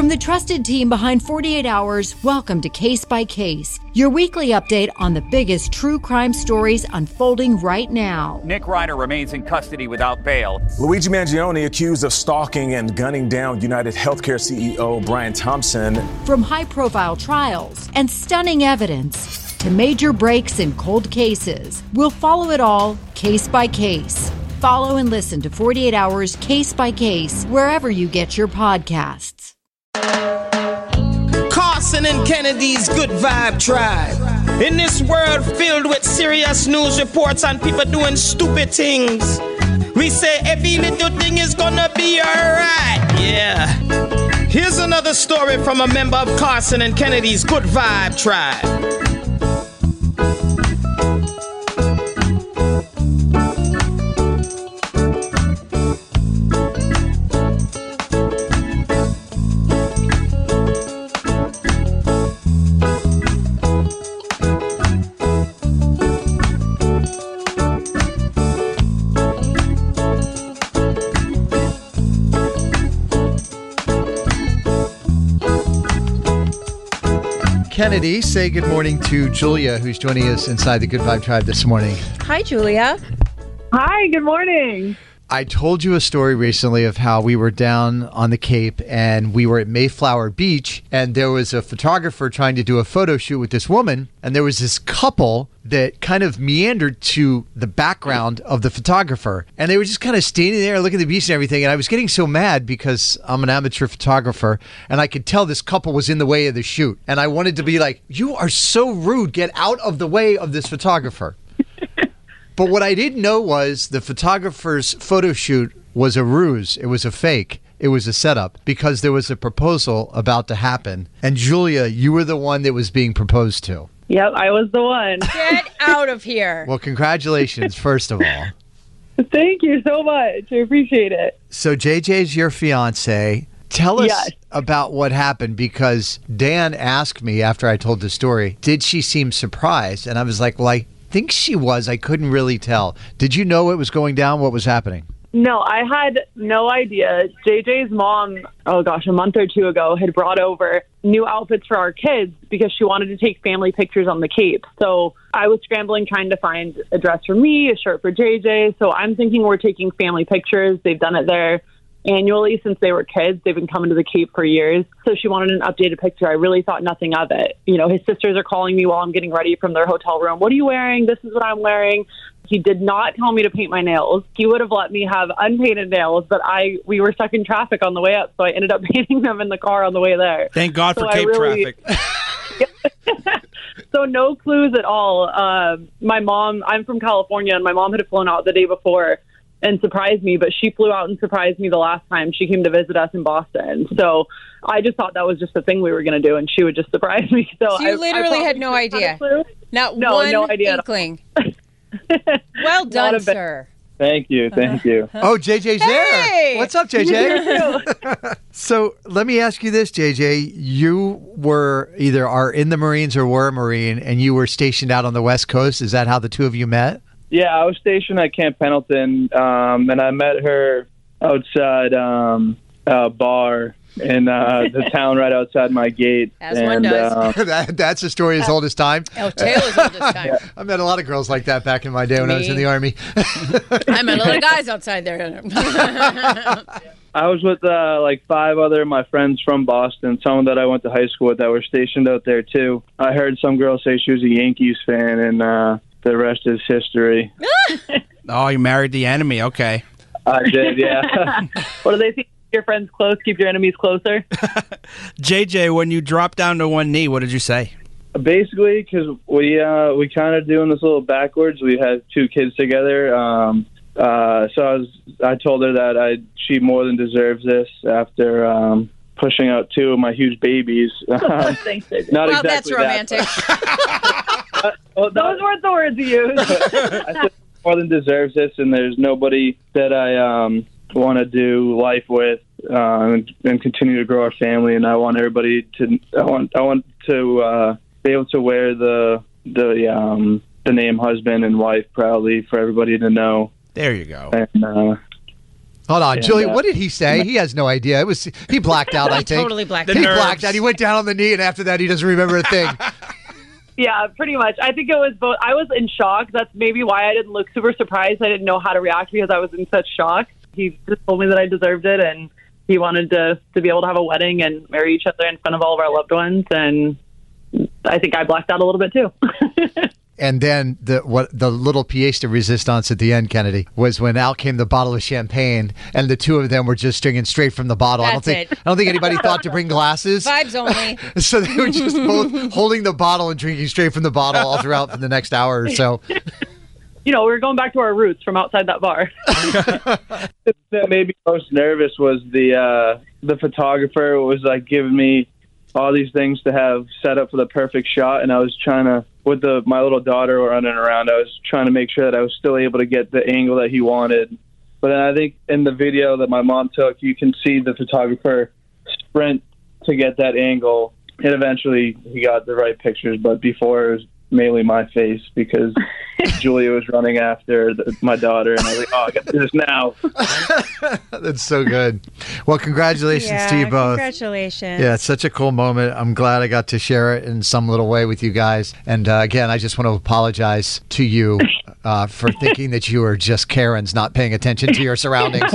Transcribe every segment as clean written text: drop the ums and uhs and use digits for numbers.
From the trusted team behind 48 Hours, welcome to Case by Case, your weekly update on the biggest true crime stories unfolding right now. Nick Reiner remains in custody without bail. Luigi Mangione accused of stalking and gunning down United Healthcare CEO Brian Thompson. From high-profile trials and stunning evidence to major breaks in cold cases, we'll follow it all case by case. Follow and listen to 48 Hours Case by Case wherever you get your podcasts. Carson and Kennedy's Good Vibe Tribe. In this world filled with serious news reports and people doing stupid things, we say every little thing is gonna be alright. Yeah. Here's another story from a member of Carson and Kennedy's Good Vibe Tribe. Kennedy, say good morning to Julia, who's joining us inside the Good Vibe Tribe this morning. Hi, Julia. Hi, good morning. I told you a story recently of how we were down on the Cape and we were at Mayflower Beach and there was a photographer trying to do a photo shoot with this woman, and there was this couple that kind of meandered to the background of the photographer, and they were just kind of standing there looking at the beach and everything, and I was getting so mad because I'm an amateur photographer and I could tell this couple was in the way of the shoot, and I wanted to be like, you are so rude, get out of the way of this photographer. But what I didn't know was the photographer's photo shoot was a ruse. It was a fake. It was a setup because there was a proposal about to happen. And Julia, you were the one that was being proposed to. Yep, I was the one. Get out of here. Well, congratulations, first of all. Thank you so much. I appreciate it. So JJ's your fiance. Tell us about what happened, because Dan asked me after I told the story, did she seem surprised? And I was like, well, I think she was. I couldn't really tell. Did you know it was going down? What was happening? No, I had no idea. JJ's mom, a month or two ago, had brought over new outfits for our kids because she wanted to take family pictures on the Cape. So I was scrambling trying to find a dress for me, a shirt for JJ. So I'm thinking we're taking family pictures. They've done it there annually since they were kids. They've been coming to the Cape for years. So she wanted an updated picture. I really thought nothing of it. You know, his sisters are calling me while I'm getting ready from their hotel room. What are you wearing? This is what I'm wearing. He did not tell me to paint my nails. He would have let me have unpainted nails, but we were stuck in traffic on the way up, so I ended up painting them in the car on the way there. Thank God for Cape traffic. So no clues at all. My mom, I'm from California, and my mom had flown out the day before and surprised me, but she flew out and surprised me the last time she came to visit us in Boston. So I just thought that was just the thing we were going to do, and she would just surprise me. So you literally had no idea. No idea inkling. Well done, sir. Thank you. Oh, JJ's there. What's up, JJ? So let me ask you this, JJ. You are in the Marines or were a Marine, and you were stationed out on the West Coast. Is that how the two of you met? Yeah, I was stationed at Camp Pendleton, and I met her outside a bar in the town right outside my gate. As one does. That's a story as old as time. Oh, tale as old as time. I met a lot of girls like that back in my day when I was in the Army. I met a lot of guys outside there. I was with like 5 other of my friends from Boston, some that I went to high school with that were stationed out there too. I heard some girl say she was a Yankees fan, and the rest is history. Oh, you married the enemy. Okay. I did, yeah. What do they say? Keep your friends close, keep your enemies closer. JJ, when you dropped down to one knee, what did you say? Basically, because we kind of doing this a little backwards. We had 2 kids together. So I told her that she more than deserves this after pushing out 2 of my huge babies. Thanks, not well, exactly that's romantic. Those weren't the words you used. I said more than deserves this, and there's nobody that I want to do life with and continue to grow our family. And I want everybody to. I want to be able to wear the name husband and wife proudly for everybody to know. There you go. And Hold on, Julie. What did he say? He has no idea. He blacked out. I think totally blacked out. He blacked out. He went down on the knee, and after that, he doesn't remember a thing. Yeah, pretty much. I think it was both. I was in shock. That's maybe why I didn't look super surprised. I didn't know how to react because I was in such shock. He just told me that I deserved it, and he wanted to be able to have a wedding and marry each other in front of all of our loved ones. And I think I blacked out a little bit too. And then the little pièce de resistance at the end, Kennedy, was when out came the bottle of champagne, and the two of them were just drinking straight from the bottle. That's I don't think anybody thought to bring glasses. Vibes only. So they were just both holding the bottle and drinking straight from the bottle all throughout for the next hour or so. We were going back to our roots from outside that bar. That made me most nervous was the photographer was like giving me all these things to have set up for the perfect shot, and I was trying to, with my little daughter running around, I was trying to make sure that I was still able to get the angle that he wanted. But then I think in the video that my mom took, you can see the photographer sprint to get that angle, and eventually he got the right pictures. But before, it was mainly my face because Julia was running after my daughter, and I was like, I got to do this now. That's so good. Well, congratulations to you both. Congratulations. Yeah, it's such a cool moment. I'm glad I got to share it in some little way with you guys. And again, I just want to apologize to you for thinking that you were just Karens not paying attention to your surroundings.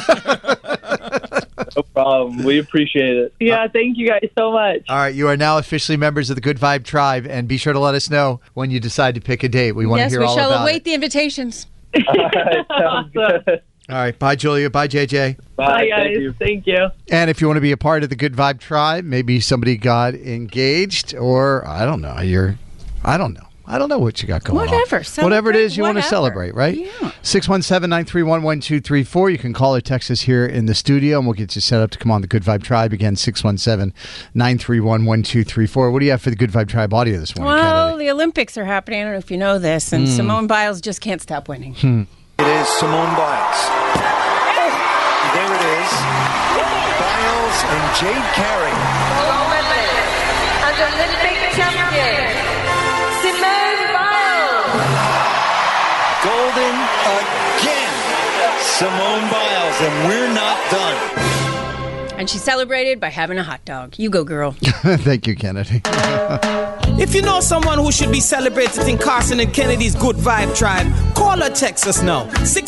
No problem. We appreciate it. Yeah, thank you guys so much. All right, you are now officially members of the Good Vibe Tribe, and be sure to let us know when you decide to pick a date. We want to hear all about it. Yes, we shall await the invitations. All right, sounds good. All right, bye, Julia. Bye, JJ. Bye guys. Thank you. And if you want to be a part of the Good Vibe Tribe, maybe somebody got engaged, or I don't know. I don't know what you got going on. Whatever it is you want to celebrate, right? Yeah. 617-931-1234. You can call or text us here in the studio, and we'll get you set up to come on the Good Vibe Tribe. Again, 617-931-1234. What do you have for the Good Vibe Tribe audio this morning, Well, the Olympics are happening. I don't know if you know this, and Simone Biles just can't stop winning. It is Simone Biles. There it is. Biles and Jade Carey. Gold medalist and Olympic champion, Simone Biles. Golden again. Simone Biles, and we're not done. And she celebrated by having a hot dog. You go, girl. Thank you, Kennedy. If you know someone who should be celebrated in Carson and Kennedy's Good Vibe Tribe, call or text us now.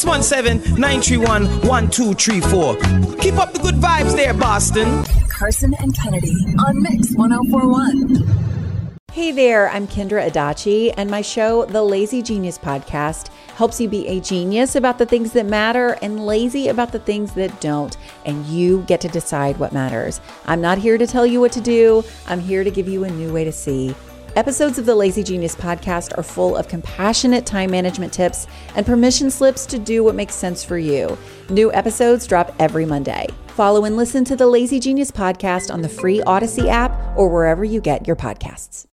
617-931-1234. Keep up the good vibes there, Boston. Carson and Kennedy on Mix 104.1. Hey there, I'm Kendra Adachi, and my show, The Lazy Genius Podcast, helps you be a genius about the things that matter and lazy about the things that don't, and you get to decide what matters. I'm not here to tell you what to do. I'm here to give you a new way to see. Episodes of the Lazy Genius Podcast are full of compassionate time management tips and permission slips to do what makes sense for you. New episodes drop every Monday. Follow and listen to the Lazy Genius Podcast on the free Odyssey app or wherever you get your podcasts.